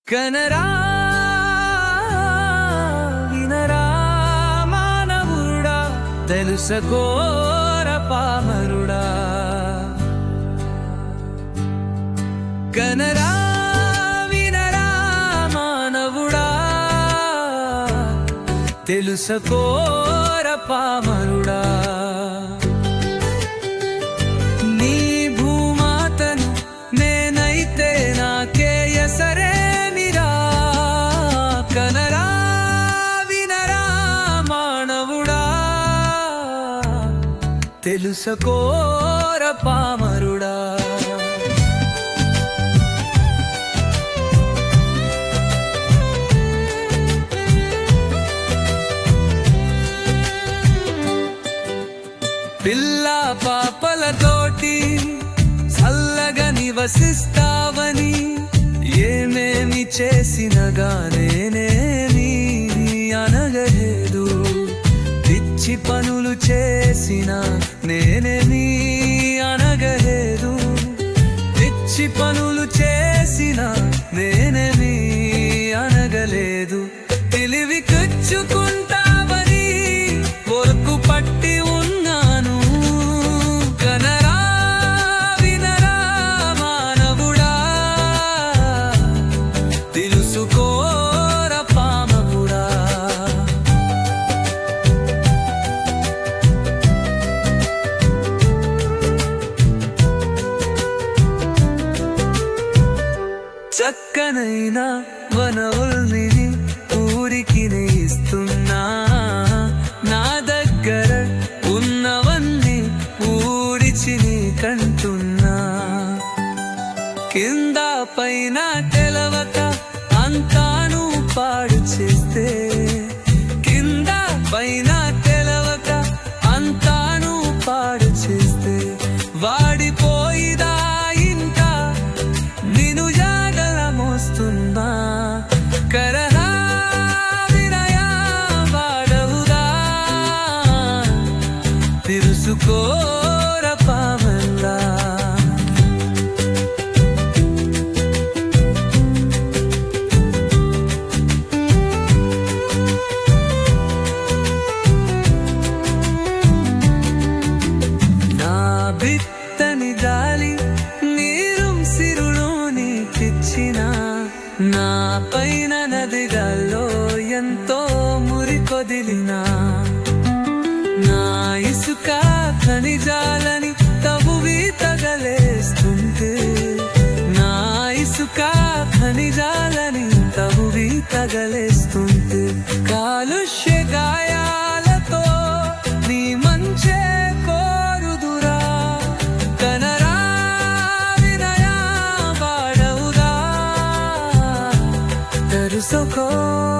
కనరా వినరా మానవుడా, తెలుసుకోర పామరుడా. కనరా వినరా మానవుడా, తెలుసుకోర పామరుడా. నీ భూమాతను నేనైతే నాకే ఎసరేమిరా. కనరా వినరా మానవుడా, తెలుసుకోర పామరుడా. పిల్ల పాపలతోటి చల్లగా నివసిస్తావని ఏమేమి చేసినగానేనేమి అనగలేదు. పిచ్చి పనులు చేసిన నేనేమి అనగలేదు. పిచ్చి పనులు చేసిన నేనేమి అనగలేదు. తెలివి కచ్చుకుంటావని ఒరుకు పట్టి ఉన్నాను. కనరా వినరా మానవుడా, తెలుసుకోర పామకుడా. చక్కనైన వనవుల్ని ఊరికి ఇస్తున్నా. నా దగ్గర ఉన్నవన్నీ ఊరిచి కంటున్నా. కింద పైన తెలవక అంతాను పాడు చేస్తే, కింద పైన తెలవక అంతాను పాడు చేస్తే, వాడిపోయిదా ఇంకా నిన్ను జాగల మోస్తున్నా. కరహా వినయా వాడవుదా, తెలుసుకోర పామల్లా. నా బిత్తని గాలి నీరు సిరులు నీకిచ్చిన, నా పైన నదిగాల్లో ఎంతో మురికొదిలినా. నా ఇసుక ఖనిజాలని తవువి తగలేస్తుంటే, నా ఇసుక ఖనిజాలని తవువి తగలేస్తుంటే, కాలుష్య గాయాలతో నీ మంచే కోరుదురా. కనరా వినయా వాడవుదా, తెలుసుకో